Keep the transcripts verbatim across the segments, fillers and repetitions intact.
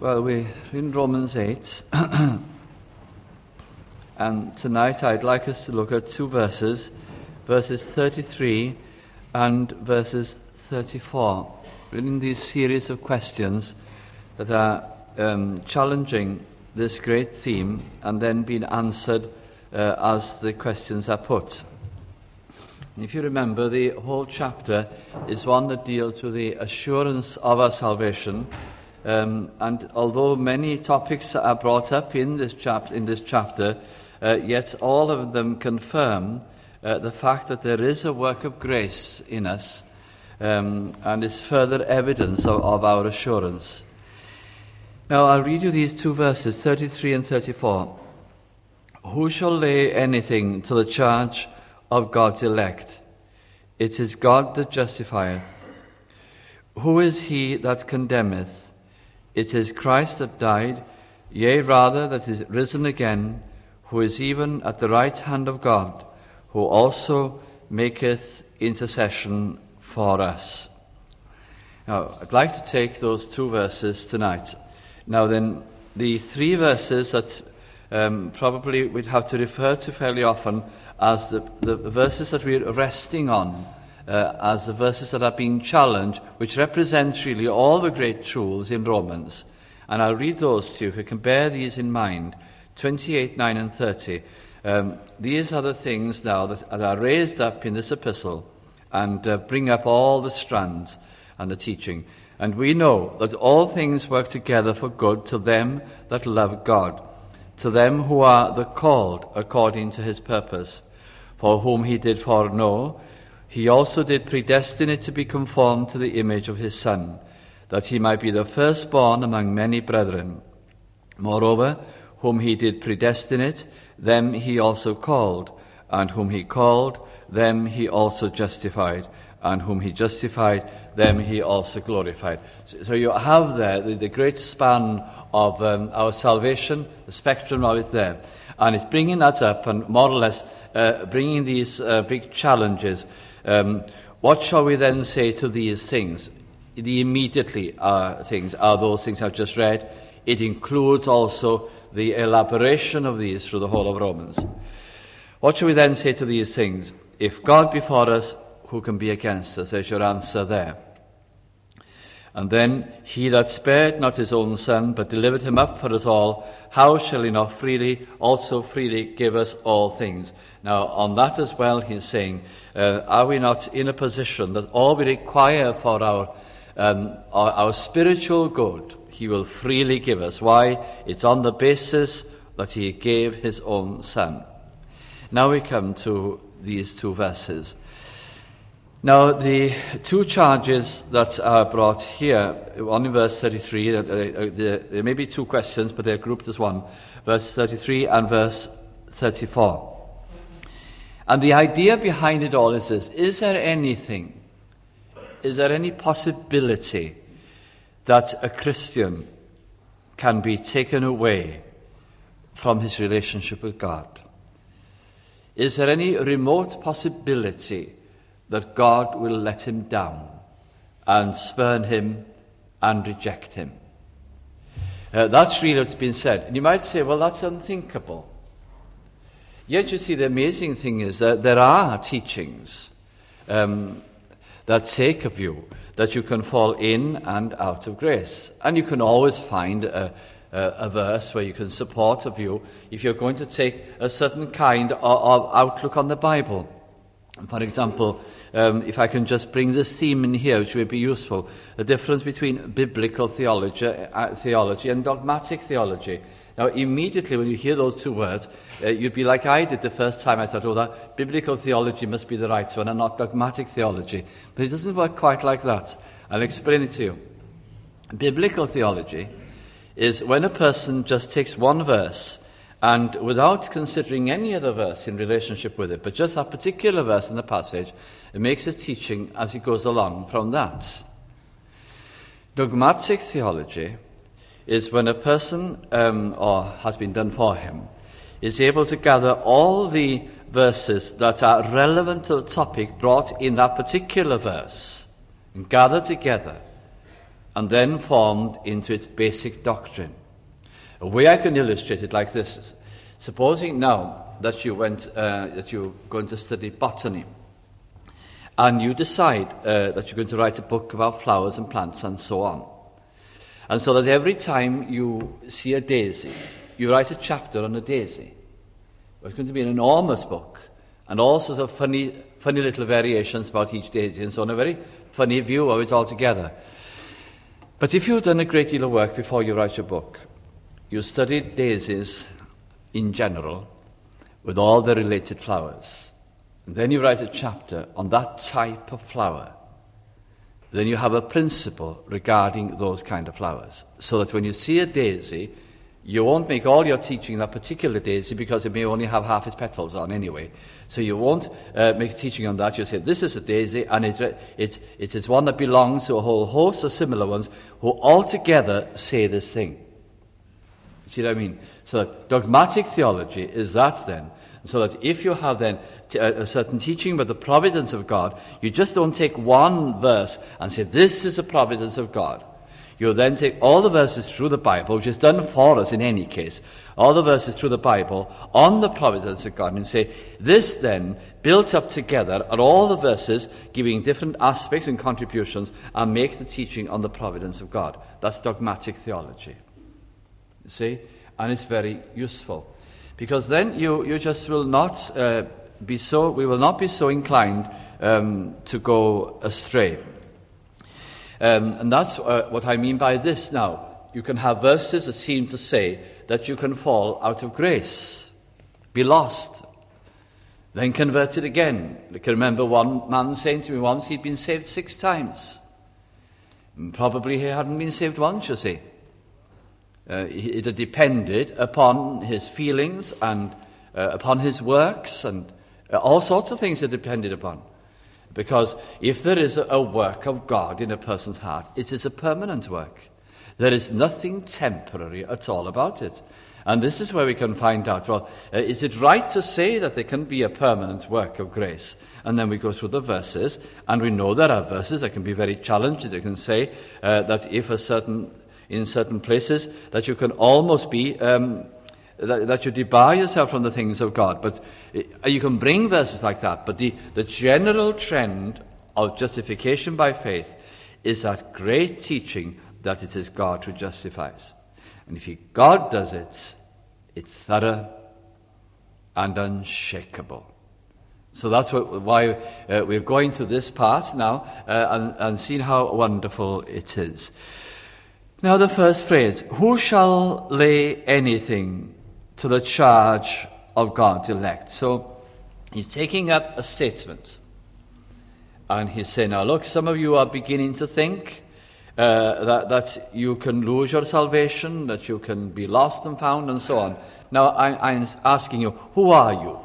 Well, we're in Romans eight, and tonight I'd like us to look at two verses, verses thirty-three and verses thirty-four. We're in these series of questions that are um, challenging this great theme and then being answered uh, as the questions are put. If you remember, the whole chapter is one that deals with the assurance of our salvation. Um, and although many topics are brought up in this, chap- in this chapter, uh, yet all of them confirm uh, the fact that there is a work of grace in us, um, and is further evidence of, of our assurance. Now I'll read you these two verses, thirty-three and thirty-four. Who shall lay anything to the charge of God's elect? It is God that justifieth. Who is he that condemneth? It is Christ that died, yea, rather that is risen again, who is even at the right hand of God, who also maketh intercession for us. Now, I'd like to take those two verses tonight. Now then, the three verses that um, probably we'd have to refer to fairly often as the, the verses that we're resting on, Uh, as the verses that are being challenged, which represent really all the great truths in Romans. And I'll read those to you, if you can bear these in mind, twenty-eight, nine and thirty. Um, these are the things now that are raised up in this epistle and uh, bring up all the strands and the teaching. And we know that all things work together for good to them that love God, to them who are the called according to his purpose, for whom he did foreknow, he also did predestinate to be conformed to the image of his Son, that he might be the firstborn among many brethren. Moreover, whom he did predestinate, them he also called, and whom he called, them he also justified, and whom he justified, them he also glorified. So, so you have there the, the great span of um, our salvation, the spectrum of it there. And it's bringing that up and more or less uh, bringing these uh, big challenges. Um, what shall we then say to these things? The immediately uh, things are those things I've just read. It includes also the elaboration of these through the whole of Romans. What shall we then say to these things? If God be for us, who can be against us? There's your answer there. And then, he that spared not his own Son, but delivered him up for us all, how shall he not freely, also freely give us all things? Now, on that as well, he's saying, uh, are we not in a position that all we require for our, um, our, our spiritual good, he will freely give us? Why? It's on the basis that he gave his own Son. Now we come to these two verses. Now, the two charges that are brought here, one in verse thirty-three, uh, uh, there, there may be two questions, but they're grouped as one, verse thirty-three and verse thirty-four. And the idea behind it all is this: is there anything, is there any possibility that a Christian can be taken away from his relationship with God? Is there any remote possibility that God will let him down and spurn him and reject him? Uh, that's really what's been said. And you might say, well, that's unthinkable. Yet you see, the amazing thing is that there are teachings um, that take a view that you can fall in and out of grace. And you can always find a, a, a verse where you can support a view if you're going to take a certain kind of, of outlook on the Bible. For example, um, if I can just bring this theme in here, which would be useful, the difference between biblical theology, uh, theology and dogmatic theology. Now, immediately when you hear those two words, uh, you'd be like I did the first time. I thought, oh, that biblical theology must be the right one and not dogmatic theology. But it doesn't work quite like that. I'll explain it to you. Biblical theology is when a person just takes one verse and without considering any other verse in relationship with it, but just a particular verse in the passage, it makes his teaching as he goes along from that. Dogmatic theology is when a person, um, or has been done for him, is able to gather all the verses that are relevant to the topic brought in that particular verse and gather together and then formed into its basic doctrine. A way I can illustrate it like this is, supposing now that you went, uh, that you're going to study botany, and you decide uh, that you're going to write a book about flowers and plants and so on. And so that every time you see a daisy, you write a chapter on a daisy. It's going to be an enormous book, and all sorts of funny, funny little variations about each daisy, and so on, a very funny view of it altogether. But if you've done a great deal of work before you write your book, you studied daisies in general, with all the related flowers, and then you write a chapter on that type of flower, then you have a principle regarding those kind of flowers, so that when you see a daisy, you won't make all your teaching that particular daisy, because it may only have half its petals on anyway. So you won't uh, make teaching on that. You'll say, this is a daisy, and it, it, it is one that belongs to a whole host of similar ones who altogether say this thing. You see what I mean? So dogmatic theology is that then. So that if you have then t- a, a certain teaching about the providence of God, you just don't take one verse and say, this is the providence of God. You then take all the verses through the Bible, which is done for us in any case, all the verses through the Bible on the providence of God, and say, this then, built up together, are all the verses giving different aspects and contributions, and make the teaching on the providence of God. That's dogmatic theology. You see? And it's very useful. Because then you, you just will not uh, be so, we will not be so inclined um, to go astray. Um, and that's uh, what I mean by this now. You can have verses that seem to say that you can fall out of grace, be lost, then converted again. I can remember one man saying to me once he'd been saved six times. Probably he hadn't been saved once, you see. Uh, it had depended upon his feelings and uh, upon his works, and uh, all sorts of things it depended upon. Because if there is a work of God in a person's heart, it is a permanent work. There is nothing temporary at all about it. And this is where we can find out, well, uh, is it right to say that there can be a permanent work of grace? And then we go through the verses, and we know there are verses that can be very challenging. They can say uh, that if a certain, in certain places, that you can almost be... Um, That, that you debar yourself from the things of God. But uh, you can bring verses like that. But the, the general trend of justification by faith is that great teaching that it is God who justifies. And if he, God does it, it's thorough and unshakable. So that's what, why uh, we're going to this part now uh, and, and seeing how wonderful it is. Now the first phrase, who shall lay anything to the charge of God's elect? So he's taking up a statement, and he's saying, now look, some of you are beginning to think uh, that, that you can lose your salvation, that you can be lost and found, and so on. Now I, I'm asking you, who are you?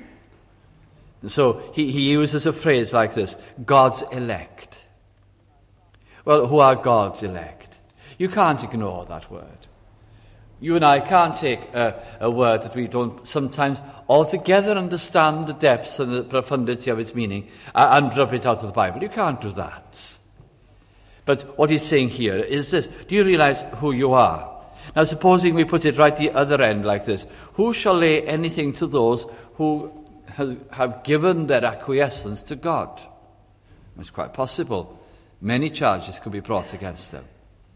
And so he, he uses a phrase like this, God's elect. Well, who are God's elect? You can't ignore that word. You and I can't take a, a word that we don't sometimes altogether understand the depths and the profundity of its meaning and, and drop it out of the Bible. You can't do that. But what he's saying here is this. Do you realize who you are? Now, supposing we put it right the other end like this. Who shall lay anything to those who have, have given their acquiescence to God? It's quite possible. Many charges could be brought against them.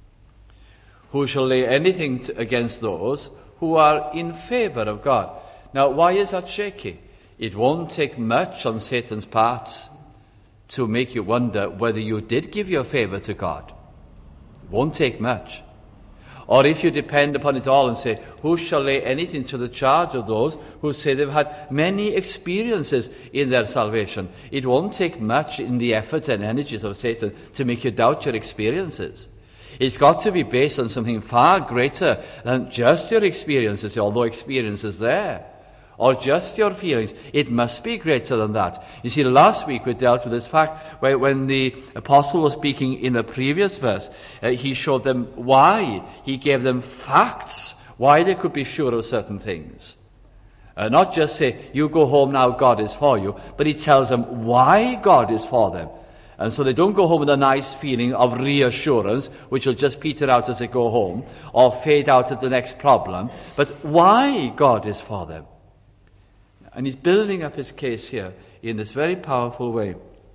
Who shall lay anything to, against those who are in favor of God? Now, why is that shaky? It won't take much on Satan's part to make you wonder whether you did give your favor to God. It won't take much. Or if you depend upon it all and say, who shall lay anything to the charge of those who say they've had many experiences in their salvation? It won't take much in the efforts and energies of Satan to make you doubt your experiences. It's got to be based on something far greater than just your experiences, although experience is there, or just your feelings. It must be greater than that. You see, last week we dealt with this fact where when the apostle was speaking in the previous verse, uh, he showed them why. He gave them facts, why they could be sure of certain things. Uh, not just say, you go home now, God is for you, but he tells them why God is for them. And so they don't go home with a nice feeling of reassurance, which will just peter out as they go home, or fade out at the next problem, but why God is for them. And he's building up his case here in this very powerful way.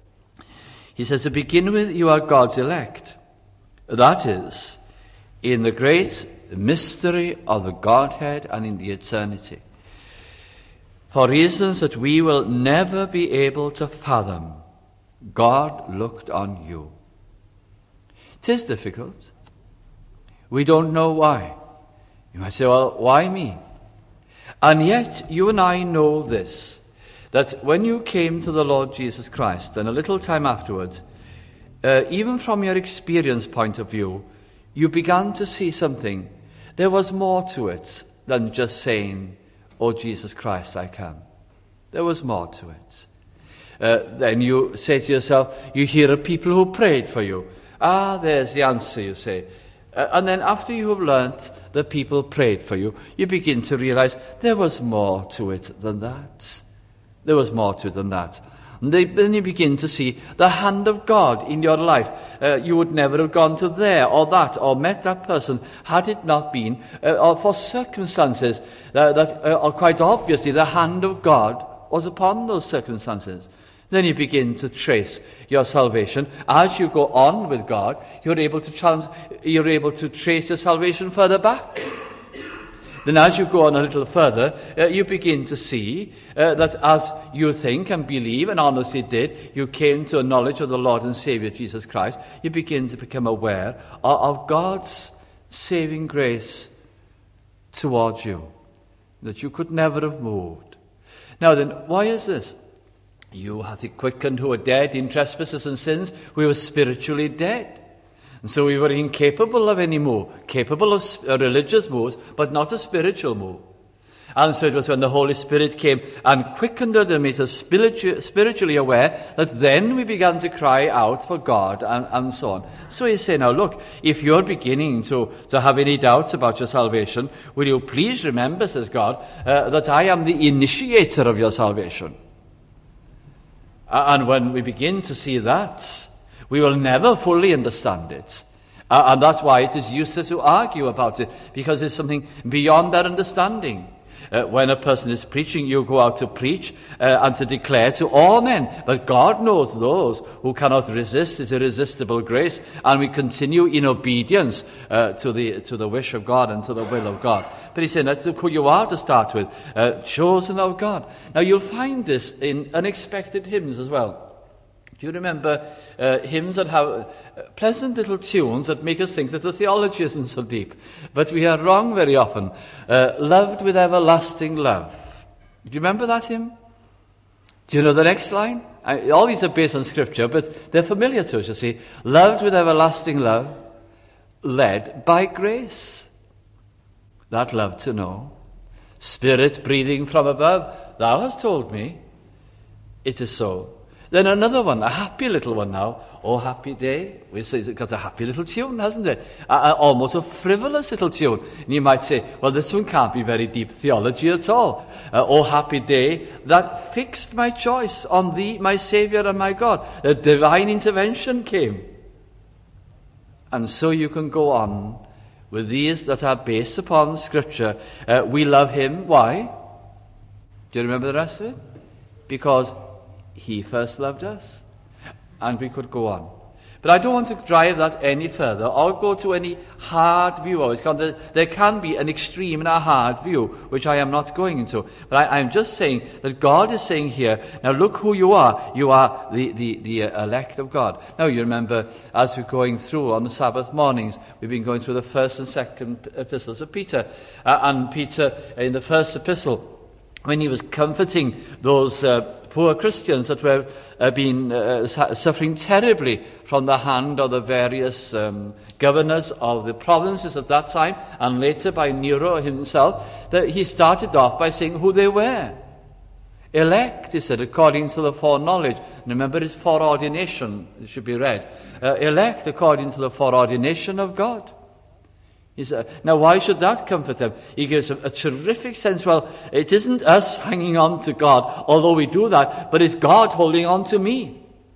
He says, to begin with, you are God's elect. That is, in the great mystery of the Godhead and in the eternity. For reasons that we will never be able to fathom, God looked on you. It is difficult. We don't know why. You might say, well, why me? And yet, you and I know this, that when you came to the Lord Jesus Christ, and a little time afterwards, uh, even from your experience point of view, you began to see something. There was more to it than just saying, oh, Jesus Christ, I come. There was more to it. Uh, then you say to yourself, you hear of people who prayed for you. Ah, there's the answer, you say. Uh, and then after you have learnt that people prayed for you, you begin to realize there was more to it than that. There was more to it than that. And they, then you begin to see the hand of God in your life. Uh, you would never have gone to there or that or met that person had it not been uh, or for circumstances uh, that uh, are quite obviously the hand of God was upon those circumstances. Then you begin to trace your salvation. As you go on with God, you're able to trans- you're able to trace your salvation further back. Then as you go on a little further, uh, you begin to see uh, that as you think and believe, and honestly did, you came to a knowledge of the Lord and Saviour Jesus Christ, you begin to become aware of, of God's saving grace towards you, that you could never have moved. Now then, why is this? You hath he quickened who were dead in trespasses and sins. We were spiritually dead. And so we were incapable of any move, capable of religious moves, but not a spiritual move. And so it was when the Holy Spirit came and quickened us and made us spiritu- spiritually aware that then we began to cry out for God and, and so on. So he's saying, now look, if you're beginning to, to have any doubts about your salvation, will you please remember, says God, uh, that I am the initiator of your salvation. Uh, and when we begin to see that, we will never fully understand it. Uh, and that's why it is useless to argue about it, because there's something beyond our understanding. Uh, when a person is preaching, you go out to preach uh, and to declare to all men. But God knows those who cannot resist his irresistible grace, and we continue in obedience uh, to the to the wish of God and to the will of God. But he's saying that's who you are to start with, uh, chosen of God. Now you'll find this in unexpected hymns as well. Do you remember uh, hymns that have uh, pleasant little tunes that make us think that the theology isn't so deep? But we are wrong very often. Uh, loved with everlasting love. Do you remember that hymn? Do you know the next line? I, all these are based on Scripture, but they're familiar to us, you see. Loved with everlasting love, led by grace. That love to know. Spirit breathing from above, thou hast told me. It is so. Then another one, a happy little one now. Oh, happy day. We say it's got a happy little tune, hasn't it? A, a, almost a frivolous little tune. And you might say, well, this one can't be very deep theology at all. Uh, oh, happy day that fixed my choice on thee, my Saviour and my God. A divine intervention came. And so you can go on with these that are based upon Scripture. Uh, we love him. Why? Do you remember the rest of it? Because he first loved us. And we could go on. But I don't want to drive that any further or go to any hard view of it. There can be an extreme and a hard view, which I am not going into. But I am just saying that God is saying here, now look who you are. You are the, the, the elect of God. Now you remember, as we're going through on the Sabbath mornings, we've been going through the first and second epistles of Peter. Uh, and Peter, in the first epistle, when he was comforting those uh, poor Christians that were uh, being uh, suffering terribly from the hand of the various um, governors of the provinces at that time, and later by Nero himself, that he started off by saying who they were. Elect, he said, according to the foreknowledge. Remember, it's foreordination, it should be read. Uh, elect according to the foreordination of God. He said, now why should that comfort them? He gives a, a terrific sense, well, it isn't us hanging on to God, although we do that, but it's God holding on to me.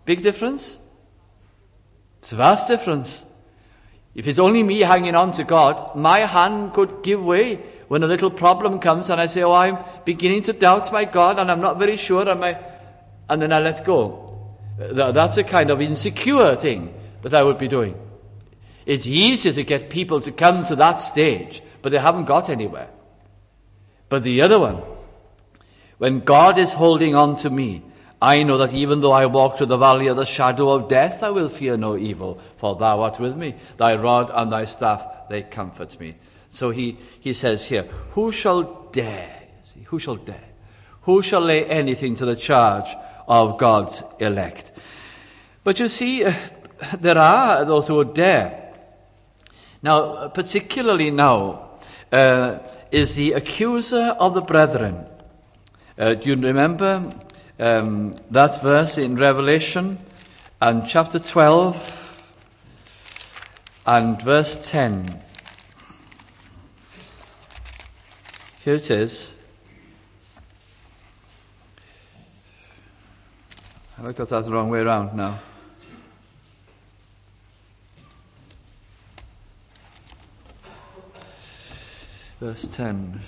Big difference? It's a vast difference. If it's only me hanging on to God, my hand could give way when a little problem comes and I say, oh, I'm beginning to doubt my God and I'm not very sure, am I? And then I let go. That's a kind of insecure thing that I would be doing. It's easier to get people to come to that stage, but they haven't got anywhere. But the other one, when God is holding on to me, I know that even though I walk through the valley of the shadow of death, I will fear no evil, for thou art with me. Thy rod and thy staff, they comfort me. So he, he says here, who shall dare? See, who shall dare? Who shall lay anything to the charge of God's elect? But you see, uh, there are those who would dare. Now, particularly now, uh, is the accuser of the brethren. Uh, do you remember um, that verse in Revelation and chapter twelve and verse ten? Here it is. I got that the wrong way around now. Verse ten.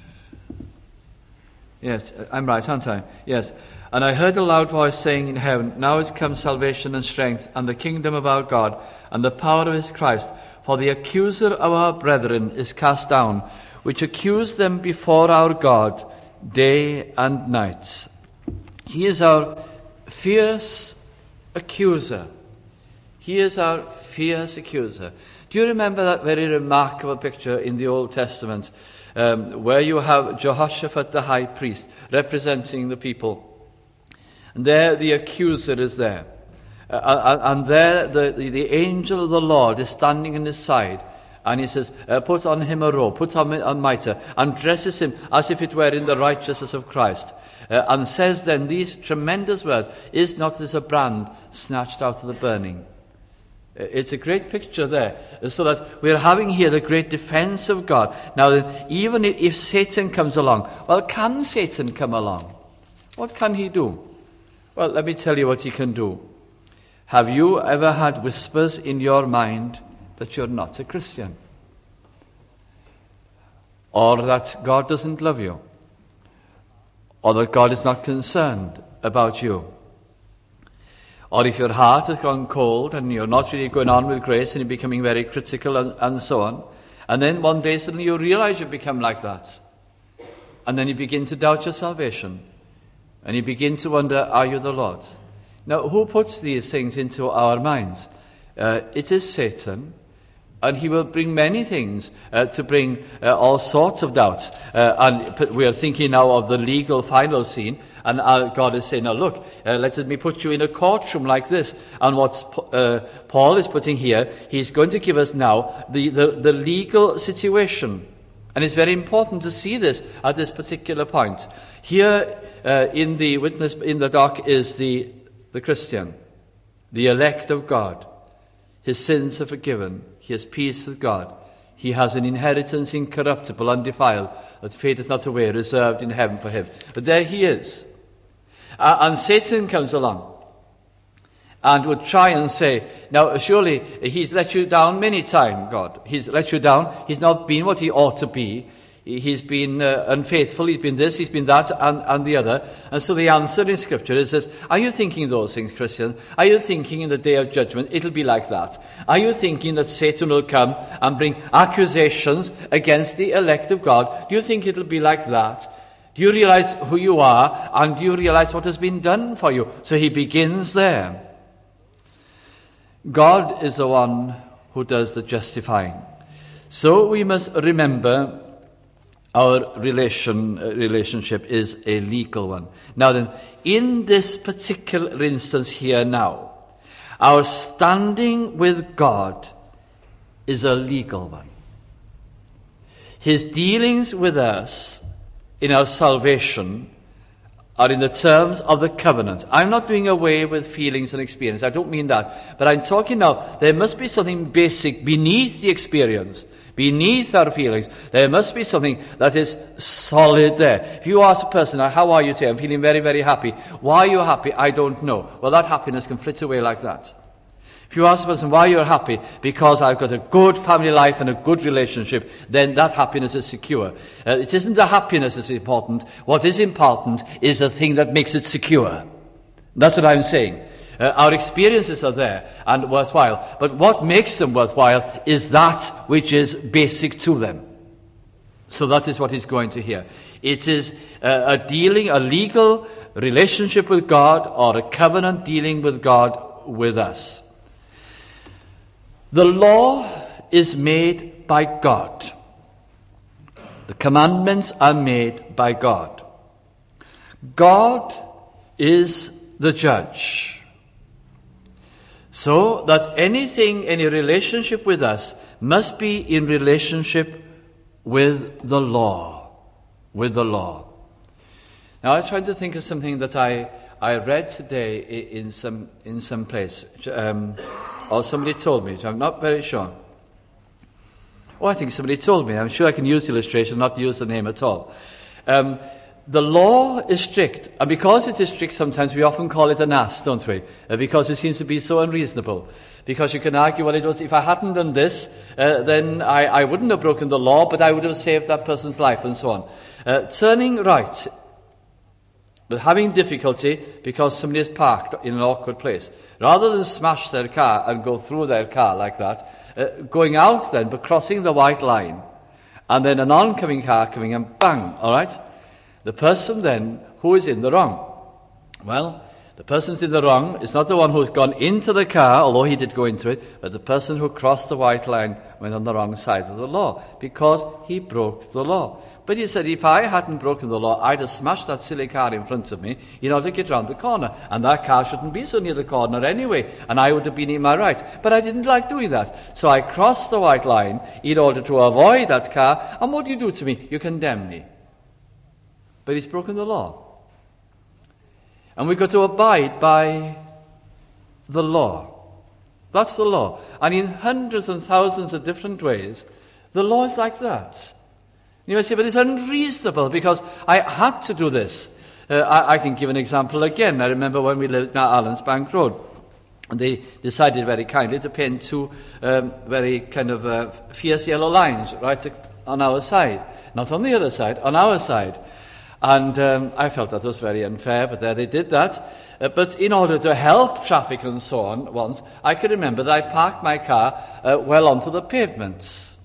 Yes, I'm right, aren't I? Yes. And I heard a loud voice saying in heaven, now is come salvation and strength, and the kingdom of our God, and the power of his Christ. For the accuser of our brethren is cast down, which accused them before our God day and night. He is our fierce accuser. He is our fierce accuser. Do you remember that very remarkable picture in the Old Testament um, where you have Jehoshaphat the high priest representing the people? And there the accuser is there. Uh, and there the, the, the angel of the Lord is standing on his side. And he says, uh, put on him a robe, put on a mitre, and dresses him as if it were in the righteousness of Christ. Uh, and says then these tremendous words, is not this a brand snatched out of the burning? It's a great picture there, so that we're having here the great defense of God. Now, even if Satan comes along, well, can Satan come along? What can he do? Well, let me tell you what he can do. Have you ever had whispers in your mind that you're not a Christian? Or that God doesn't love you? Or that God is not concerned about you? Or if your heart has gone cold and you're not really going on with grace and you're becoming very critical and, and so on, and then one day suddenly you realize you've become like that. And then you begin to doubt your salvation. And you begin to wonder, are you the Lord's? Now, who puts these things into our minds? Uh, it is Satan. And he will bring many things uh, to bring uh, all sorts of doubts. Uh, and we are thinking now of the legal final scene. And uh, God is saying, now look, uh, let me put you in a courtroom like this. And what uh, Paul is putting here, he's going to give us now the, the, the legal situation. And it's very important to see this at this particular point. Here uh, in the witness in the dock is the, the Christian, the elect of God. His sins are forgiven. He has peace with God. He has an inheritance incorruptible, undefiled, that fadeth not away, reserved in heaven for him. But there he is. Uh, and Satan comes along and would try and say, now surely he's let you down many times, God. He's let you down. He's not been what he ought to be. He's been uh, unfaithful, he's been this, he's been that, and, and the other. And so the answer in Scripture is, says, are you thinking those things, Christian? Are you thinking in the day of judgment it'll be like that? Are you thinking that Satan will come and bring accusations against the elect of God? Do you think it'll be like that? Do you realize who you are, and do you realize what has been done for you? So he begins there. God is the one who does the justifying. So we must remember our relation uh, relationship is a legal one. Now then, in this particular instance here now, our standing with God is a legal one. His dealings with us in our salvation are in the terms of the covenant. I'm not doing away with feelings and experience. I don't mean that. But I'm talking now, there must be something basic beneath the experience, beneath our feelings. There must be something that is solid there. If you ask a person, how are you today? I'm feeling very, very happy. Why are you happy? I don't know. Well, that happiness can flit away like that. If you ask a person why you're happy, because I've got a good family life and a good relationship, then that happiness is secure. Uh, it isn't the happiness that's important. What is important is the thing that makes it secure. That's what I'm saying. Uh, our experiences are there and worthwhile. But what makes them worthwhile is that which is basic to them. So that is what he's going to hear. It is uh, a dealing, a legal relationship with God, or a covenant dealing with God with us. The law is made by God. The commandments are made by God. God is the judge. So that anything, any relationship with us must be in relationship with the law. With the law. Now I'm trying to think of something that I, I read today in some in some place. Um, or somebody told me, which I'm not very sure. Oh, I think somebody told me. I'm sure I can use the illustration, not use the name at all. Um, the law is strict, and because it is strict, sometimes we often call it an ass, don't we? Uh, because it seems to be so unreasonable. Because you can argue, well, it was, if I hadn't done this, uh, then I, I wouldn't have broken the law, but I would have saved that person's life, and so on. Uh, turning right, but having difficulty because somebody is parked in an awkward place. Rather than smash their car and go through their car like that, uh, going out then, but crossing the white line, and then an oncoming car coming and bang, all right? The person then who is in the wrong. Well, the person's in the wrong. It's not the one who's gone into the car, although he did go into it, but the person who crossed the white line went on the wrong side of the law because he broke the law. But he said, if I hadn't broken the law, I'd have smashed that silly car in front of me in order to get round the corner. And that car shouldn't be so near the corner anyway, and I would have been in my right. But I didn't like doing that. So I crossed the white line in order to avoid that car. And what do you do to me? You condemn me. But he's broken the law. And we've got to abide by the law. That's the law. And in hundreds and thousands of different ways, the law is like that. You may say, but it's unreasonable because I had to do this. Uh, I, I can give an example again. I remember when we lived near Allensbank Road, and they decided very kindly to paint two um, very kind of uh, fierce yellow lines right on our side. Not on the other side, on our side. And um, I felt that was very unfair, but there they did that. Uh, but in order to help traffic and so on, once, I can remember that I parked my car uh, well onto the pavements.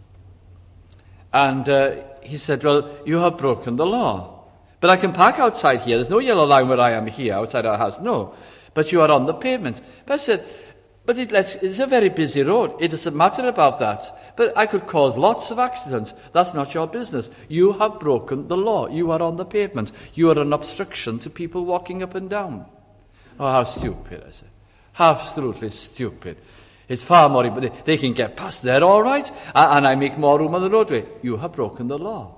And uh, he said, well, you have broken the law. But I can park outside here. There's no yellow line where I am here, outside our house. No. But you are on the pavement. But I said, but it lets, it's a very busy road. It doesn't matter about that. But I could cause lots of accidents. That's not your business. You have broken the law. You are on the pavement. You are an obstruction to people walking up and down. Oh, how stupid, I said. How absolutely stupid. It's far more, but they, they can get past there all right, and, and I make more room on the roadway. You have broken the law.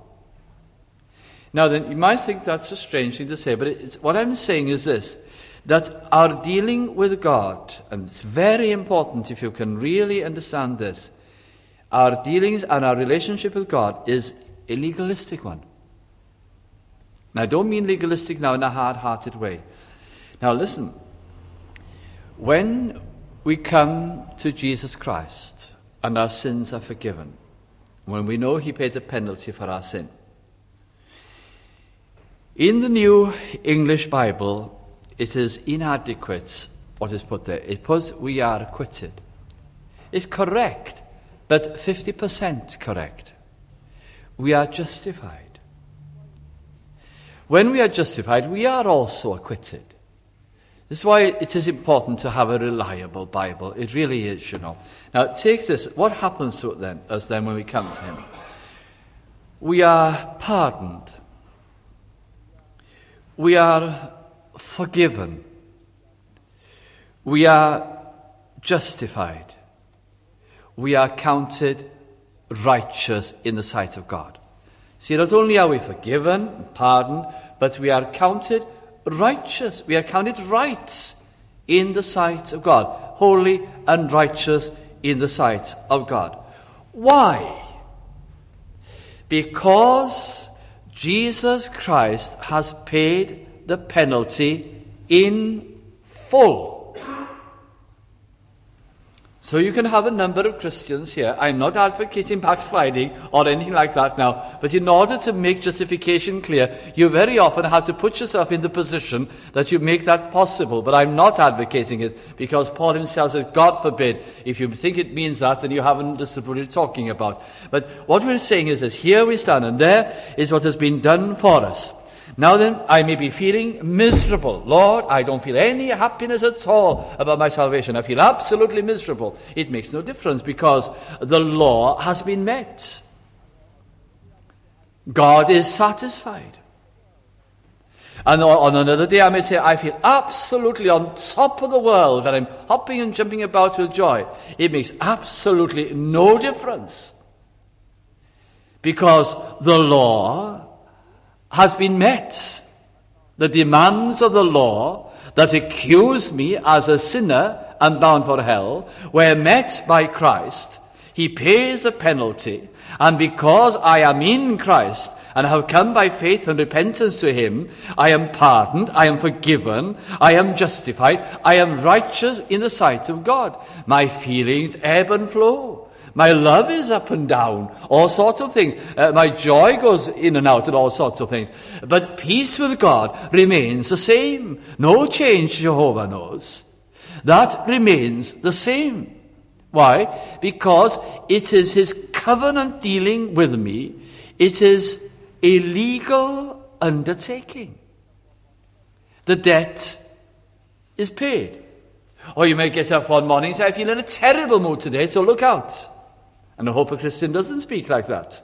Now then, you might think that's a strange thing to say, but it's, what I'm saying is this, that our dealing with God, and it's very important if you can really understand this, our dealings and our relationship with God is a legalistic one. Now, I don't mean legalistic now in a hard-hearted way. Now listen, when we come to Jesus Christ and our sins are forgiven, when we know he paid the penalty for our sin, in the New English Bible, it is inadequate what is put there. It puts, we are acquitted. It's correct, but fifty percent correct. We are justified. When we are justified, we are also acquitted. This is why it is important to have a reliable Bible. It really is, you know. Now, take this. What happens to it then, us then when we come to him? We are pardoned. We are forgiven. We are justified. We are counted righteous in the sight of God. See, not only are we forgiven, pardoned, but we are counted righteous. We are counted right in the sight of God. Holy and righteous in the sight of God. Why? Because Jesus Christ has paid the penalty in full. So you can have a number of Christians here. I'm not advocating backsliding or anything like that now. But in order to make justification clear, you very often have to put yourself in the position that you make that possible. But I'm not advocating it, because Paul himself says, God forbid. If you think it means that, then you haven't understood what you're talking about. But what we're saying is this: here we stand, and there is what has been done for us. Now then, I may be feeling miserable. Lord, I don't feel any happiness at all about my salvation. I feel absolutely miserable. It makes no difference, because the law has been met. God is satisfied. And on another day I may say, I feel absolutely on top of the world, that I'm hopping and jumping about with joy. It makes absolutely no difference, because the law has been met. The demands of the law that accuse me as a sinner and bound for hell were met by Christ. He pays the penalty, and because I am in Christ and have come by faith and repentance to him, I am pardoned, I am forgiven, I am justified, I am righteous in the sight of God. My feelings ebb and flow. My love is up and down, all sorts of things. Uh, my joy goes in and out and all sorts of things. But peace with God remains the same. No change, Jehovah knows. That remains the same. Why? Because it is his covenant dealing with me. It is a legal undertaking. The debt is paid. Or you may get up one morning and say, I feel in a terrible mood today, so look out. And I hope a Christian doesn't speak like that.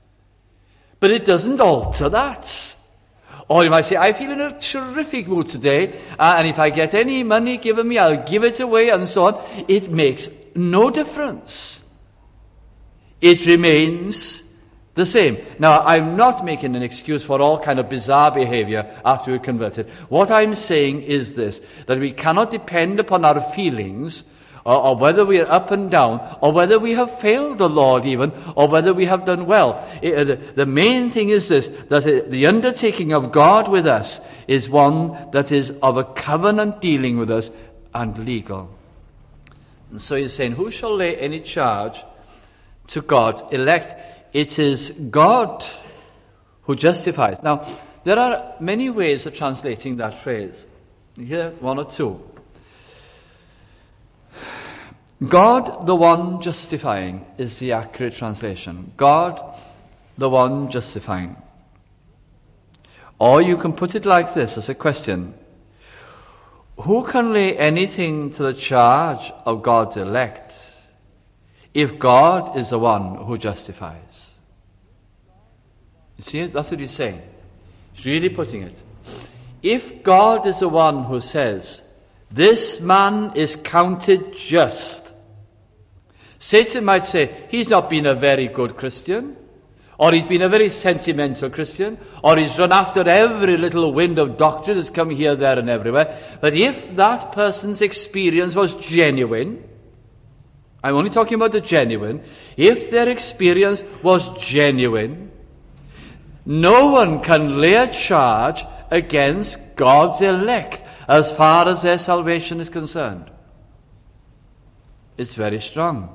But it doesn't alter that. Or you might say, I feel in a terrific mood today, uh, and if I get any money given me, I'll give it away, and so on. It makes no difference. It remains the same. Now, I'm not making an excuse for all kind of bizarre behavior after we're converted. What I'm saying is this, that we cannot depend upon our feelings, Or, or whether we are up and down, or whether we have failed the Lord even, or whether we have done well. It, uh, the, the main thing is this, that uh, the undertaking of God with us is one that is of a covenant dealing with us and legal. And so he's saying, who shall lay any charge to God? Elect, it is God who justifies. Now, there are many ways of translating that phrase. Here, one or two. God, the one justifying, is the accurate translation. God, the one justifying. Or you can put it like this as a question. Who can lay anything to the charge of God's elect if God is the one who justifies? You see, that's what he's saying. He's really putting it. If God is the one who says, this man is counted just, Satan might say, he's not been a very good Christian, or he's been a very sentimental Christian, or he's run after every little wind of doctrine that's come here, there, and everywhere. But if that person's experience was genuine, I'm only talking about the genuine, if their experience was genuine, no one can lay a charge against God's elect as far as their salvation is concerned. It's very strong.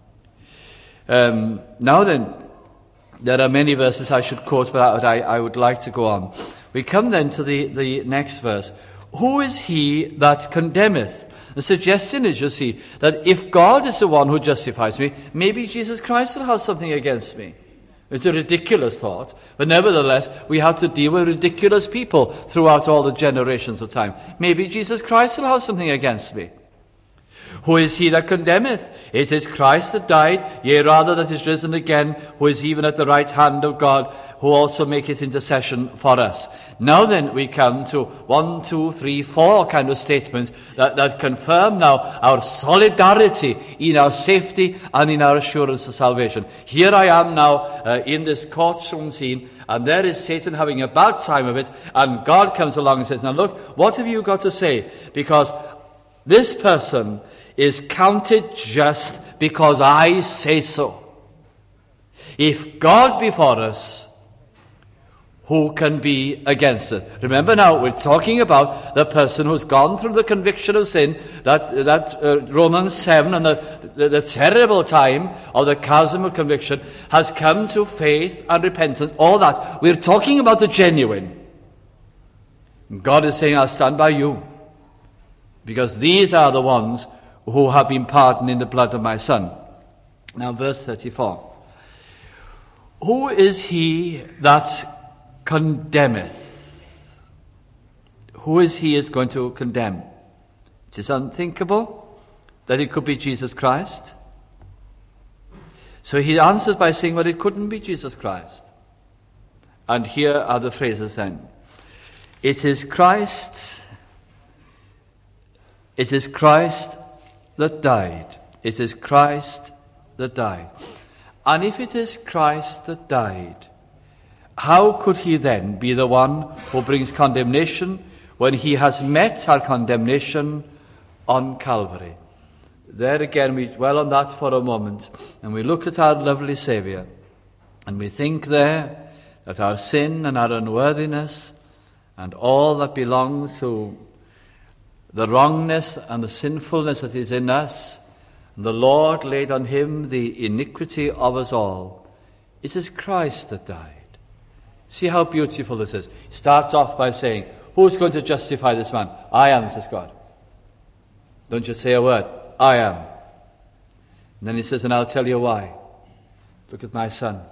Um, now then, there are many verses I should quote, but I, I would like to go on. We come then to the, the next verse. Who is he that condemneth? The suggestion is, you see, that if God is the one who justifies me, maybe Jesus Christ will have something against me. It's a ridiculous thought, but nevertheless, we have to deal with ridiculous people throughout all the generations of time. Maybe Jesus Christ will have something against me. Who is he that condemneth? It is Christ that died, yea, rather that is risen again, who is even at the right hand of God, who also maketh intercession for us. Now then, we come to one, two, three, four kind of statements that, that confirm now our solidarity in our safety and in our assurance of salvation. Here I am now uh, in this courtroom scene, and there is Satan having a bad time of it, and God comes along and says, now look, what have you got to say? Because this person is counted just because I say so. If God be for us, who can be against us? Remember now, we're talking about the person who's gone through the conviction of sin, that, that uh, Romans seven, and the, the, the terrible time of the chasm of conviction, has come to faith and repentance, all that. We're talking about the genuine. God is saying, I'll stand by you, because these are the ones who have been pardoned in the blood of my Son. Now, verse thirty-four. Who is he that condemneth? Who is he is going to condemn? It is unthinkable that it could be Jesus Christ. So he answers by saying, well, it couldn't be Jesus Christ. And here are the phrases then. It is Christ, it is Christ that died. It is Christ that died. And if it is Christ that died, how could he then be the one who brings condemnation when he has met our condemnation on Calvary? There again we dwell on that for a moment, and we look at our lovely Saviour, and we think there that our sin and our unworthiness and all that belongs to the wrongness and the sinfulness that is in us, the Lord laid on him the iniquity of us all. It is Christ that died. See how beautiful this is. He starts off by saying, who's going to justify this man? I am, says God. Don't you say a word. I am. And then he says, and I'll tell you why. Look at my Son.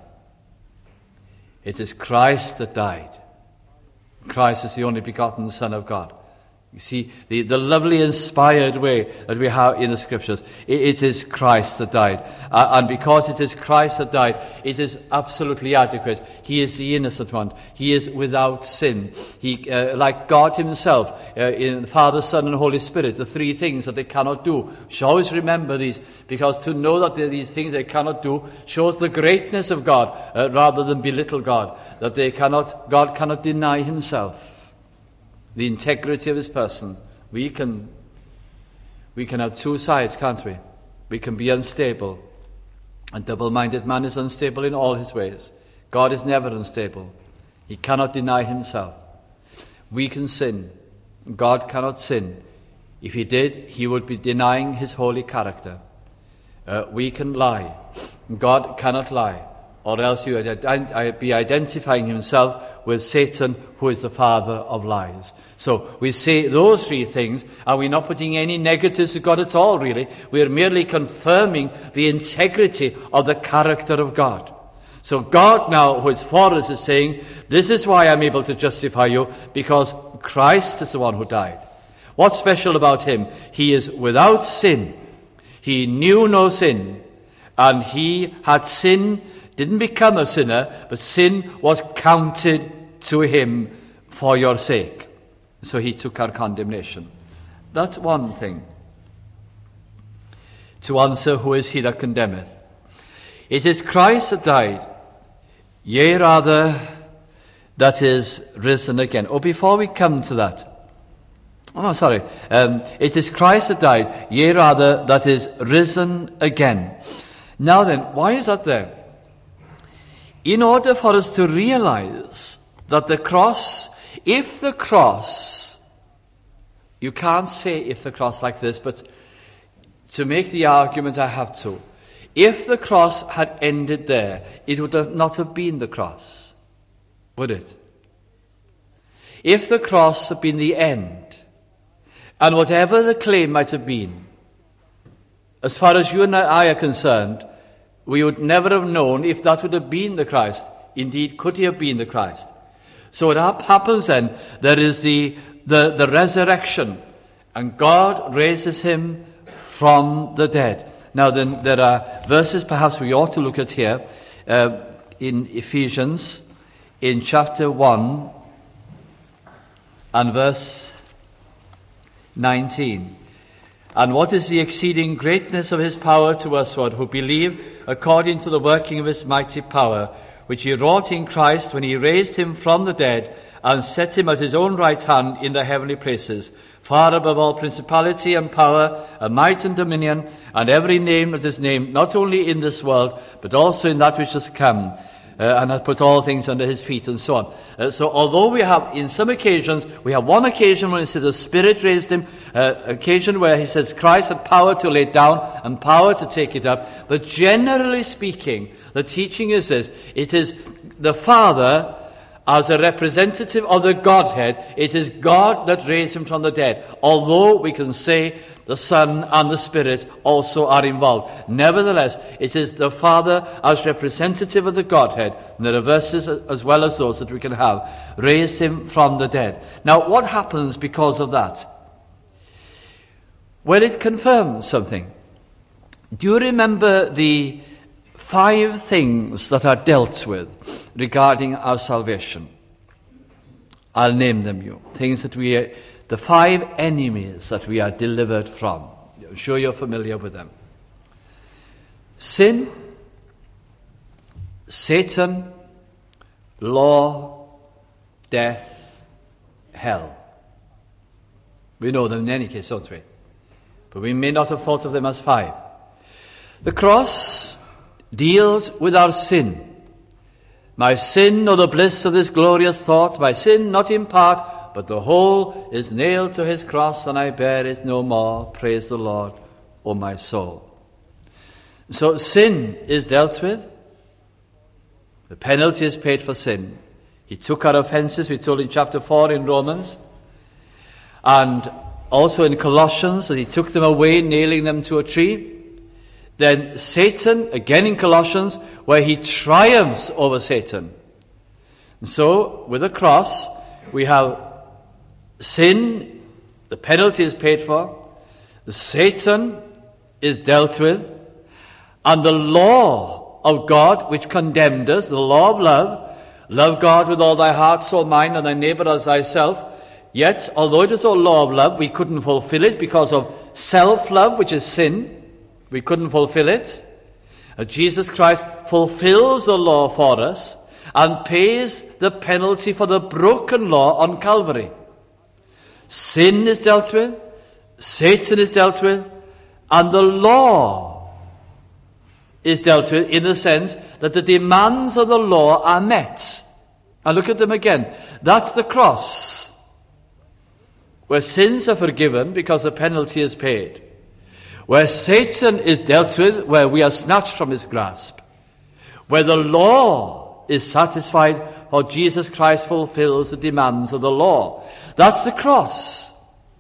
It is Christ that died. Christ is the only begotten Son of God. You see, the, the lovely inspired way that we have in the Scriptures, it, it is Christ that died. Uh, and because it is Christ that died, it is absolutely adequate. He is the innocent one. He is without sin. He, uh, like God himself, uh, in the Father, Son, and Holy Spirit, the three things that they cannot do. We should always remember these, because to know that they're these things they cannot do shows the greatness of God, uh, rather than belittle God. That they cannot, God cannot deny himself. The integrity of his person. We can we can have two sides, can't we? We can be unstable. A double-minded man is unstable in all his ways. God is never unstable. He cannot deny himself. We can sin. God cannot sin. If he did, he would be denying his holy character. Uh, we can lie. God cannot lie. Or else he would be identifying himself with Satan, who is the father of lies. So we say those three things. Are we not putting any negatives to God at all, really? We are merely confirming the integrity of the character of God. So God now, who is for us, is saying, this is why I'm able to justify you, because Christ is the one who died. What's special about him? He is without sin. He knew no sin. And he had sin, didn't become a sinner, but sin was counted to him for your sake. So he took our condemnation. That's one thing. To answer, who is he that condemneth? It is Christ that died, yea, rather, that is risen again. Oh, before we come to that, oh, no, sorry. Um, it is Christ that died, yea, rather, that is risen again. Now then, why is that there? In order for us to realize that the cross, if the cross, you can't say if the cross like this, but to make the argument I have to, if the cross had ended there, it would have not have been the cross, would it? If the cross had been the end, and whatever the claim might have been, as far as you and I are concerned, we would never have known if that would have been the Christ. Indeed, could he have been the Christ? So what happens then, there is the, the, the resurrection, and God raises him from the dead. Now then, there are verses perhaps we ought to look at here, uh, in Ephesians, in chapter one, and verse nineteen. And what is the exceeding greatness of his power to us, Lord, who believe according to the working of his mighty power, which he wrought in Christ when he raised him from the dead and set him at his own right hand in the heavenly places, far above all principality and power and might and dominion, and every name that is named, not only in this world, but also in that which is to come, uh, and hath put all things under his feet, and so on. Uh, so although we have, in some occasions, we have one occasion when it says the Spirit raised him, uh, occasion where he says Christ had power to lay it down and power to take it up, but generally speaking, the teaching is this: it is the Father as a representative of the Godhead. It is God that raised him from the dead, although we can say the Son and the Spirit also are involved. Nevertheless, it is the Father as representative of the Godhead, and there are verses as well as those that we can have, raised him from the dead. Now, what happens because of that? Well, it confirms something. Do you remember the five things that are dealt with regarding our salvation? I'll name them you. Things that we are, the five enemies that we are delivered from. I'm sure you're familiar with them. Sin, Satan, law, death, hell. We know them in any case, don't we? But we may not have thought of them as five. The cross deals with our sin. My sin, nor the bliss of this glorious thought, my sin not in part, but the whole is nailed to his cross, and I bear it no more. Praise the Lord, O my soul. So sin is dealt with. The penalty is paid for sin. He took our offenses, we told in chapter four in Romans, and also in Colossians, that he took them away, nailing them to a tree. Then Satan, again in Colossians, where he triumphs over Satan. And so, with the cross, we have sin, the penalty is paid for, the Satan is dealt with, and the law of God, which condemned us, the law of love, love God with all thy heart, soul, mind, and thy neighbor as thyself. Yet, although it is a law of love, we couldn't fulfill it because of self-love, which is sin. We couldn't fulfill it. Uh, Jesus Christ fulfills the law for us and pays the penalty for the broken law on Calvary. Sin is dealt with, Satan is dealt with, and the law is dealt with in the sense that the demands of the law are met. And look at them again. That's the cross, where sins are forgiven because the penalty is paid. Where Satan is dealt with, where we are snatched from his grasp. Where the law is satisfied, how Jesus Christ fulfills the demands of the law. That's the cross.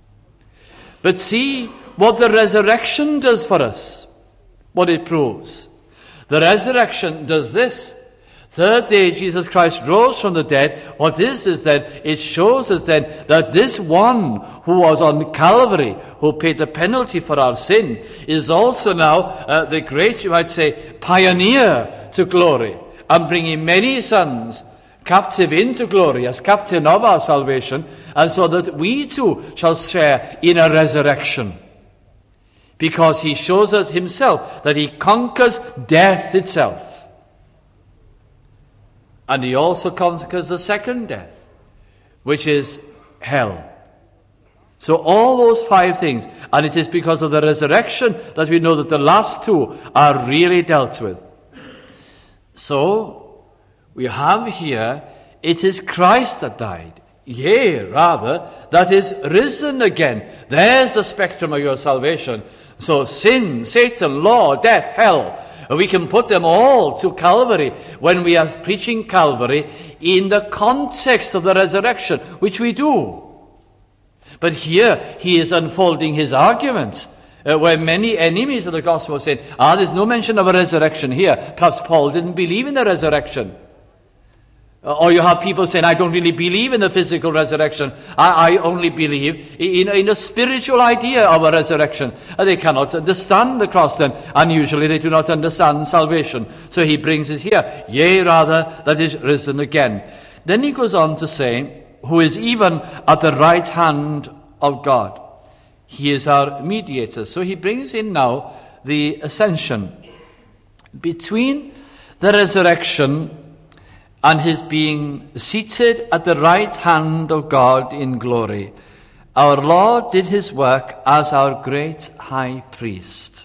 But see what the resurrection does for us, what it proves. The resurrection does this. Third day, Jesus Christ rose from the dead. What is this then? It shows us then that this one who was on Calvary, who paid the penalty for our sin, is also now uh, the great, you might say, pioneer to glory, and bringing many sons captive into glory as captain of our salvation, and so that we too shall share in a resurrection. Because he shows us himself that he conquers death itself. And he also conquers the second death, which is hell. So all those five things, and it is because of the resurrection that we know that the last two are really dealt with. So we have here, it is Christ that died. Yea, rather, that is risen again. There's the spectrum of your salvation. So sin, Satan, law, death, hell, we can put them all to Calvary when we are preaching Calvary in the context of the resurrection, which we do. But here he is unfolding his arguments, uh, where many enemies of the gospel are saying, ah, there's no mention of a resurrection here. Perhaps Paul didn't believe in the resurrection. Uh, or you have people saying, I don't really believe in the physical resurrection. I, I only believe in, in a spiritual idea of a resurrection. Uh, they cannot understand the cross then, and usually they do not understand salvation. So he brings it here. Yea, rather, that is risen again. Then he goes on to say, who is even at the right hand of God. He is our mediator. So he brings in now the ascension. Between the resurrection and his being seated at the right hand of God in glory, our Lord did his work as our great high priest.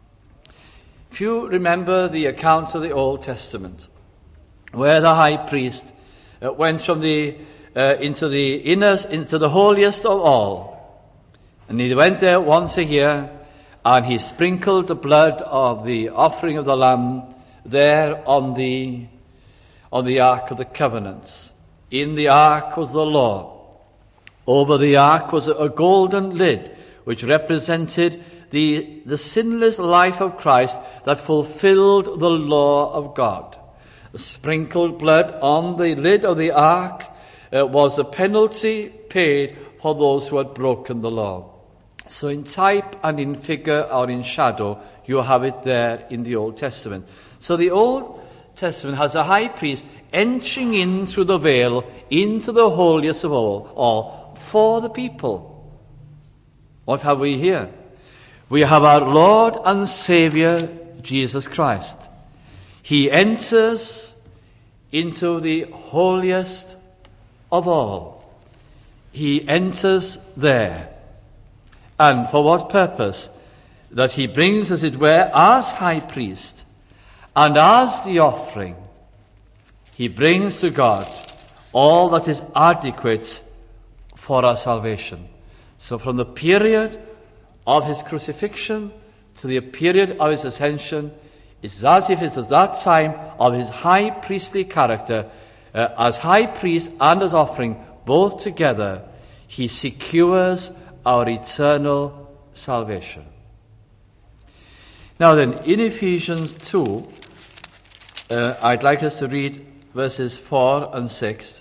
If you remember the accounts of the Old Testament, where the high priest uh, went from the uh, into the inner, into the holiest of all, and he went there once a year, and he sprinkled the blood of the offering of the lamb there on the on the Ark of the Covenant. In the Ark was the law. Over the Ark was a golden lid, which represented the, the sinless life of Christ that fulfilled the law of God. The sprinkled blood on the lid of the Ark uh, was a penalty paid for those who had broken the law. So in type and in figure or in shadow, you have it there in the Old Testament. So the Old Testament has a high priest entering in through the veil into the holiest of all, all for the people. What have we here? We have our Lord and Saviour, Jesus Christ. He enters into the holiest of all. He enters there. And for what purpose? That he brings, as it were, as high priest, and as the offering, he brings to God all that is adequate for our salvation. So from the period of his crucifixion to the period of his ascension, it's as if it's at that time of his high priestly character, uh, as high priest and as offering, both together, he secures our eternal salvation. Now then, in Ephesians two, uh, I'd like us to read verses four and six.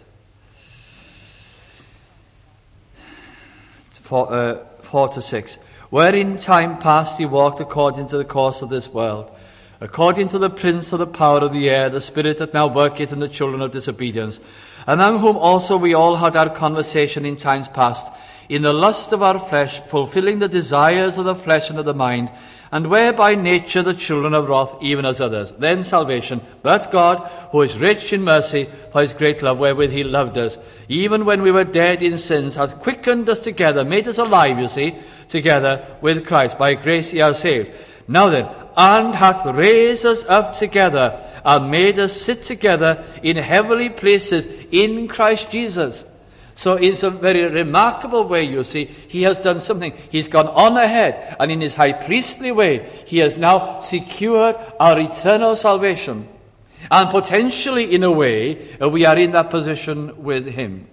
Four, uh, four to six. Where in time past he walked according to the course of this world, according to the prince of the power of the air, the spirit that now worketh in the children of disobedience, among whom also we all had our conversation in times past, in the lust of our flesh, fulfilling the desires of the flesh and of the mind, and were by nature the children of wrath, even as others. Then salvation, but God, who is rich in mercy, for his great love wherewith he loved us, even when we were dead in sins, hath quickened us together, made us alive, you see, together with Christ. By grace ye are saved. Now then, and hath raised us up together, and made us sit together in heavenly places in Christ Jesus. So in some very remarkable way, you see, he has done something. He's gone on ahead, and in his high priestly way, he has now secured our eternal salvation. And potentially, in a way, we are in that position with him.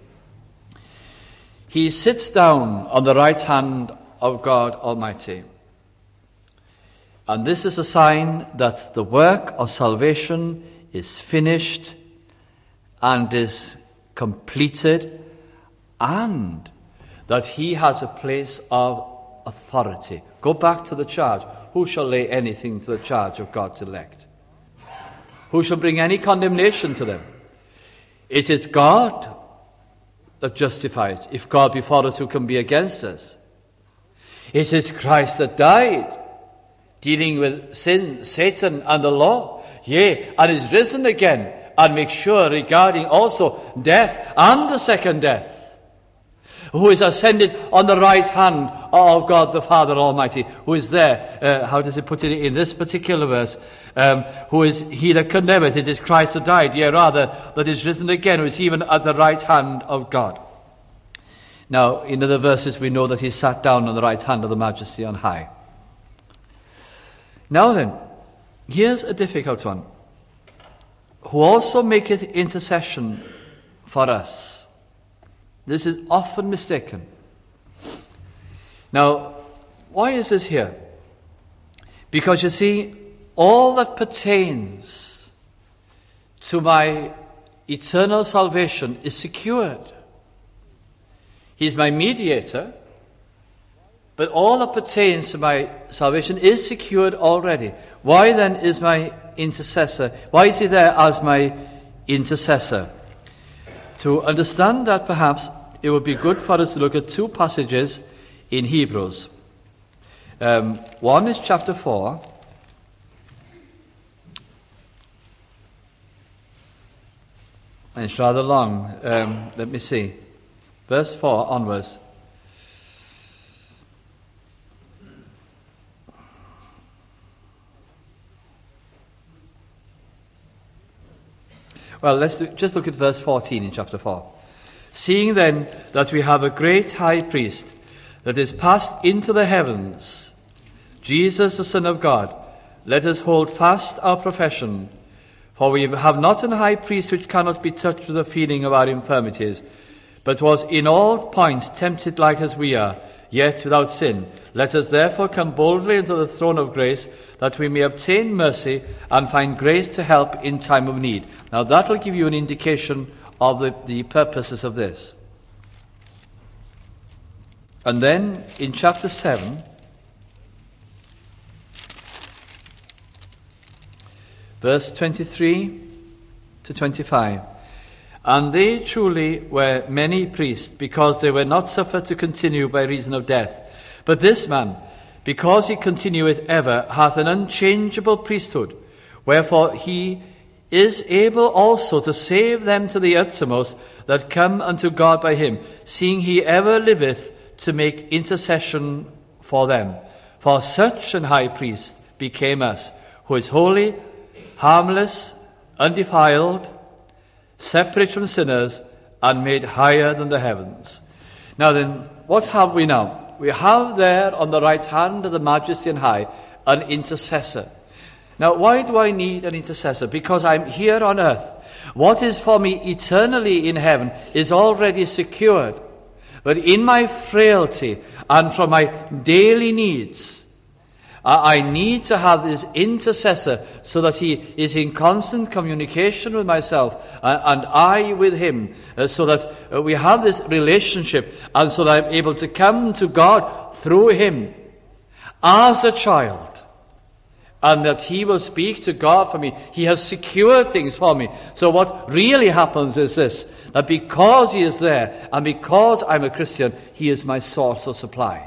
He sits down on the right hand of God Almighty. And this is a sign that the work of salvation is finished and is completed, and that he has a place of authority. Go back to the charge. Who shall lay anything to the charge of God's elect? Who shall bring any condemnation to them? It is God that justifies. If God be for us, who can be against us? It is Christ that died, dealing with sin, Satan, and the law. Yea, and is risen again, and makes sure regarding also death and the second death. Who is ascended on the right hand of God the Father Almighty, who is there, uh, how does it put it in this particular verse, um, who is he that condemneth, it is Christ that died, yea rather, that is risen again, who is even at the right hand of God. Now, in other verses we know that he sat down on the right hand of the Majesty on high. Now then, here's a difficult one. Who also maketh intercession for us. This is often mistaken. Now, why is this here? Because you see, all that pertains to my eternal salvation is secured. He's my mediator, but all that pertains to my salvation is secured already. Why then is my intercessor? Why is he there as my intercessor? To understand that, perhaps it would be good for us to look at two passages in Hebrews. Um, one is chapter four. And it's rather long. Um, let me see. Verse four onwards. Well, let's do, just look at verse fourteen in chapter four. Seeing then that we have a great high priest that is passed into the heavens, Jesus the Son of God, let us hold fast our profession. For we have not an high priest which cannot be touched with the feeling of our infirmities, but was in all points tempted like as we are, yet without sin. Let us therefore come boldly into the throne of grace, that we may obtain mercy and find grace to help in time of need. Now that will give you an indication of the, the purposes of this. And then in chapter seven, verse twenty-three to twenty-five. And they truly were many priests, because they were not suffered to continue by reason of death. But this man, because he continueth ever, hath an unchangeable priesthood, wherefore he is able also to save them to the uttermost that come unto God by him, seeing he ever liveth to make intercession for them. For such an high priest became us, who is holy, harmless, undefiled, separate from sinners, and made higher than the heavens. Now then, what have we now? We have there on the right hand of the Majesty on high an intercessor. Now, why do I need an intercessor? Because I'm here on earth. What is for me eternally in heaven is already secured. But in my frailty and from my daily needs, I need to have this intercessor so that he is in constant communication with myself and I with him, so that we have this relationship and so that I'm able to come to God through him as a child, and that he will speak to God for me. He has secured things for me. So what really happens is this, that because he is there and because I'm a Christian, he is my source of supply.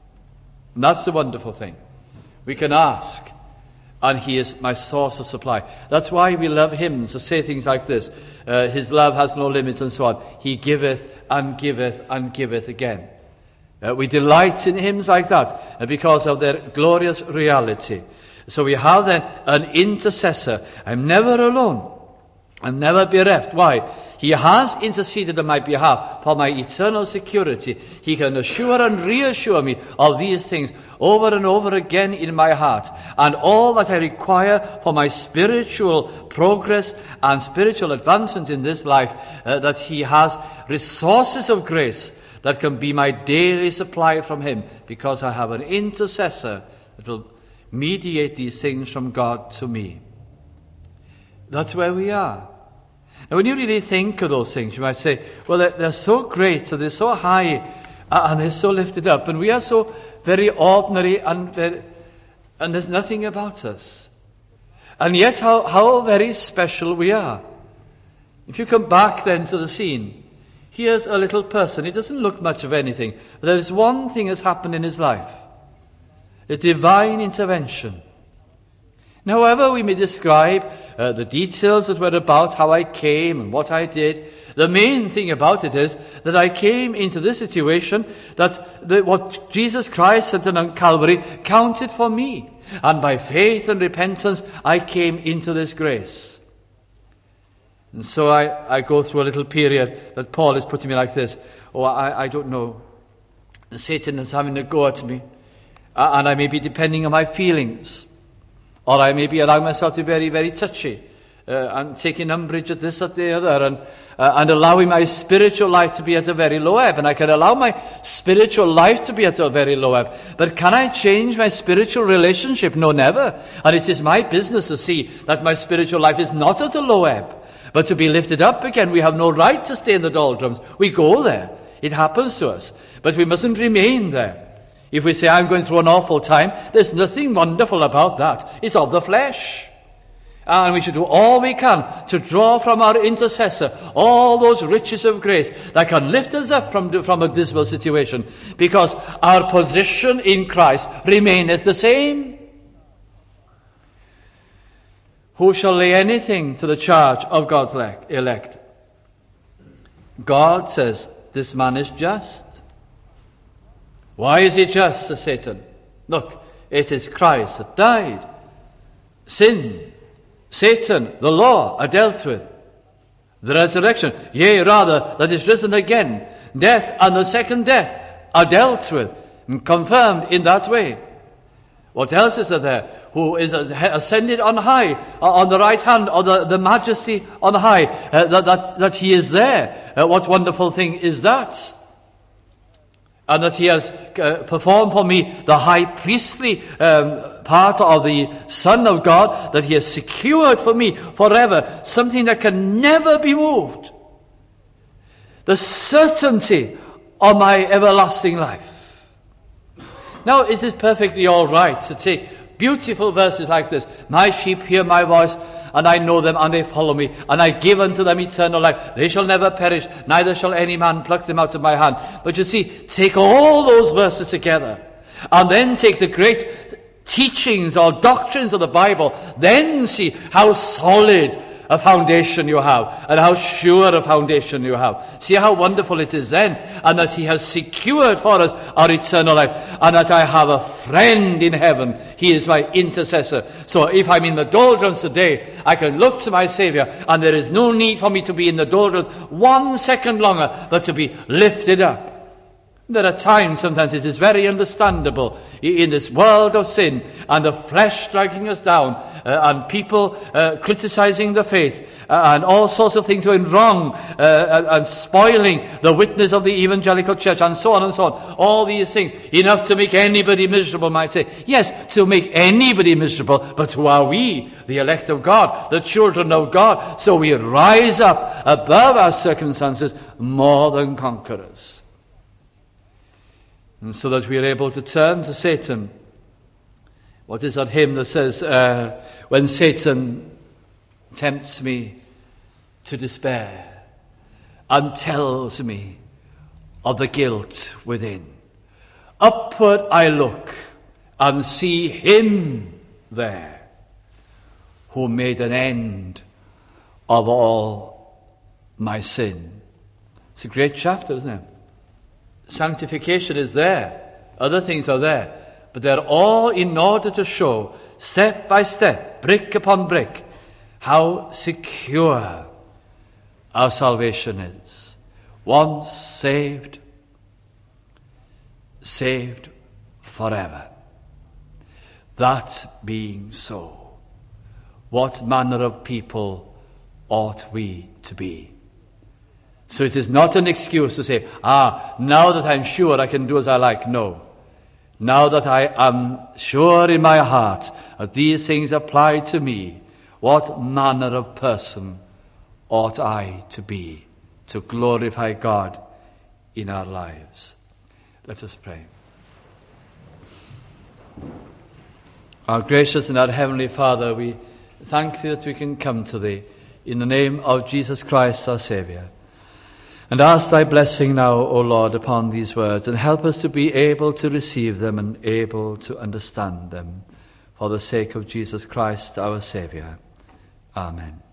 And that's the wonderful thing. We can ask, and he is my source of supply. That's why we love hymns to say things like this. Uh, his love has no limits and so on. He giveth and giveth and giveth again. Uh, we delight in hymns like that uh, because of their glorious reality. So we have then an intercessor. I'm never alone. I'm never bereft. Why? He has interceded on my behalf for my eternal security. He can assure and reassure me of these things over and over again in my heart. And all that I require for my spiritual progress and spiritual advancement in this life, uh, that he has resources of grace that can be my daily supply from him, because I have an intercessor that will mediate these things from God to me. That's where we are. Now, when you really think of those things, you might say, well, they're, they're so great, so they're so high, uh, and they're so lifted up, and we are so very ordinary, and very, and there's nothing about us. And yet, how, how very special we are. If you come back then to the scene, here's a little person. He doesn't look much of anything, but there's one thing has happened in his life. A divine intervention. Now, however we may describe uh, the details that were about how I came and what I did, the main thing about it is that I came into this situation that the, what Jesus Christ had done on Calvary counted for me. And by faith and repentance, I came into this grace. And so I, I go through a little period that Paul is putting me like this. Oh, I, I don't know. Satan is having a go at me. Uh, and I may be depending on my feelings. Or I may be allowing myself to be very, very touchy, uh, and taking umbrage at this, at the other, and uh, and allowing my spiritual life to be at a very low ebb. And I can allow my spiritual life to be at a very low ebb. But can I change my spiritual relationship? No, never. And it is my business to see that my spiritual life is not at a low ebb, but to be lifted up again. We have no right to stay in the doldrums. We go there. It happens to us. But we mustn't remain there. If we say, I'm going through an awful time, there's nothing wonderful about that. It's of the flesh. And we should do all we can to draw from our intercessor all those riches of grace that can lift us up from, from a dismal situation, because our position in Christ remaineth the same. Who shall lay anything to the charge of God's elect? God says, this man is just. Why is he just, says Satan? Look, it is Christ that died. Sin, Satan, the law are dealt with. The resurrection, yea, rather, that is risen again. Death and the second death are dealt with and confirmed in that way. What else is there? Who is ascended on high, on the right hand, or the, the majesty on high, uh, that, that, that he is there. Uh, what wonderful thing is that? And that he has uh, performed for me the high priestly um, part of the Son of God, that he has secured for me forever, something that can never be moved. The certainty of my everlasting life. Now, is it perfectly all right to take beautiful verses like this? My sheep hear my voice, and I know them, and they follow me, and I give unto them eternal life. They shall never perish, neither shall any man pluck them out of my hand. But you see, take all those verses together, and then take the great teachings or doctrines of the Bible, then see how solid a foundation you have, and how sure a foundation you have. See how wonderful it is then, and that he has secured for us our eternal life, and that I have a friend in heaven. He is my intercessor. So if I'm in the doldrums today, I can look to my Savior, and there is no need for me to be in the doldrums one second longer, but to be lifted up. There are times, sometimes it is very understandable in this world of sin and the flesh dragging us down, uh, and people uh, criticizing the faith, uh, and all sorts of things going wrong, uh, and, and spoiling the witness of the evangelical church, and so on and so on. All these things, enough to make anybody miserable, might say. Yes, to make anybody miserable, but who are we? The elect of God, the children of God. So we rise up above our circumstances, more than conquerors. And so that we are able to turn to Satan. What is that hymn that says, uh, when Satan tempts me to despair and tells me of the guilt within, upward I look and see him there who made an end of all my sin. It's a great chapter, isn't it? Sanctification is there. Other things are there. But they're all in order to show, step by step, brick upon brick, how secure our salvation is. Once saved, saved forever. That being so, what manner of people ought we to be? So it is not an excuse to say, ah, now that I'm sure I can do as I like. No. Now that I am sure in my heart that these things apply to me, what manner of person ought I to be to glorify God in our lives? Let us pray. Our gracious and our heavenly Father, we thank Thee that we can come to Thee in the name of Jesus Christ our Saviour. And ask Thy blessing now, O Lord, upon these words, and help us to be able to receive them and able to understand them, for the sake of Jesus Christ our Saviour. Amen.